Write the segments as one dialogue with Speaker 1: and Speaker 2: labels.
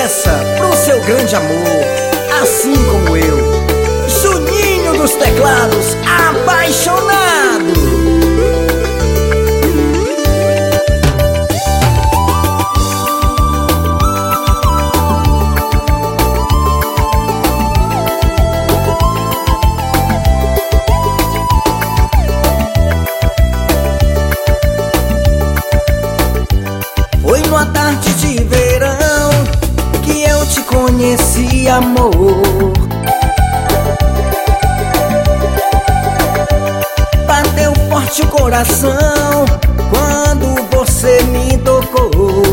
Speaker 1: essa pro seu grande amor, assim como eu, Juninho dos Teclados, apaixonado. Foi numa tarde de verão que eu te conheci, amor. Bateu forte o coração quando você me tocou.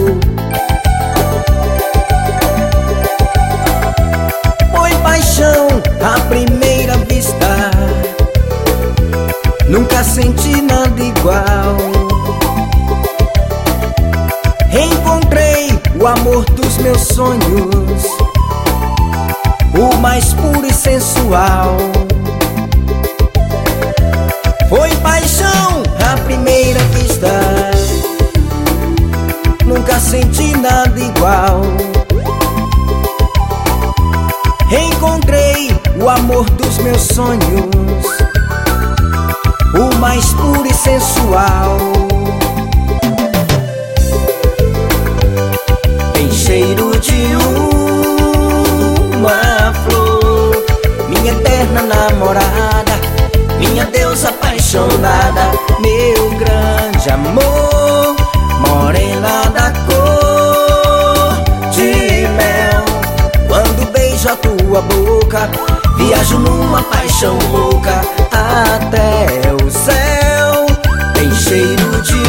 Speaker 1: Foi paixão à primeira vista, nunca senti nada igual. Encontrei o amor dos meus sonhos, o mais puro e sensual. Foi paixão à primeira vista, nunca senti nada igual. Encontrei o amor dos meus sonhos, o mais puro e sensual. Cheiro de uma flor, minha eterna namorada, minha deusa apaixonada, meu grande amor, morena da cor de mel. Quando beijo a tua boca, viajo numa paixão louca até o céu. Tem cheiro de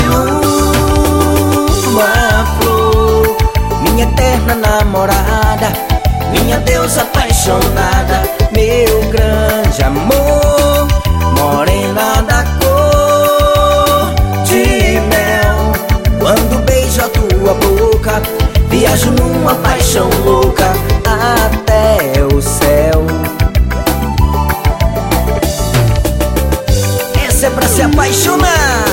Speaker 1: uma flor, minha eterna namorada, minha deusa apaixonada, meu grande amor, morena da cor de mel. Quando beijo a tua boca, viajo numa paixão louca até o céu. Essa é pra se apaixonar.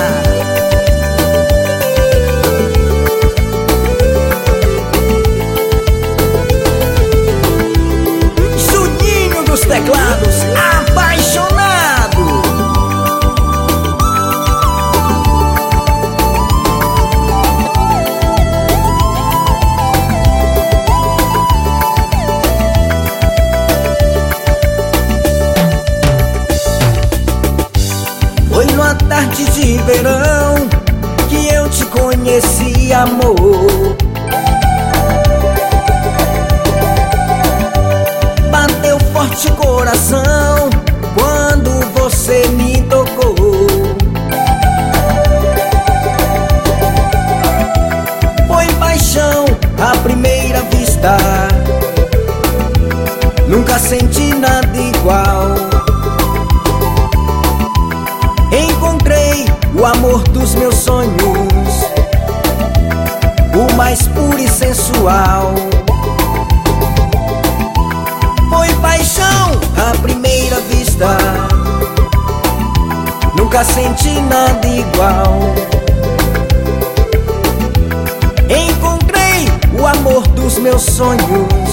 Speaker 1: Teclados, apaixonado. Foi numa tarde de verão que eu te conheci, amor. Forte coração quando você me tocou. Foi paixão à primeira vista, nunca senti nada igual. Encontrei o amor dos meus sonhos, o mais puro e sensual. Foi paixão à primeira vista, nunca senti nada igual. Encontrei o amor dos meus sonhos,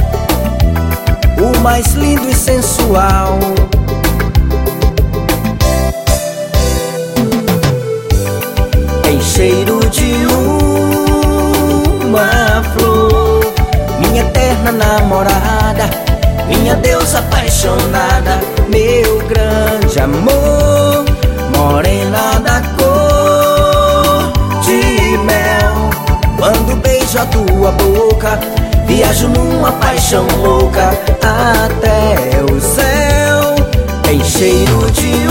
Speaker 1: o mais lindo e sensual. Tem cheiro de uma flor, minha eterna namorada, minha deusa apaixonada, meu grande amor, morena da cor de mel. Quando beijo a tua boca, viajo numa paixão louca até o céu. Tem cheiro de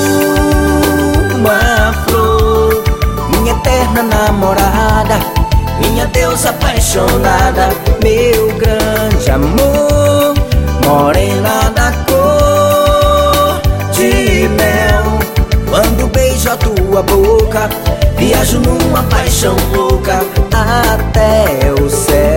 Speaker 1: uma flor, minha eterna namorada, minha deusa apaixonada, meu grande amor, morena da cor de mel. Quando beijo a tua boca, viajo numa paixão louca até o céu.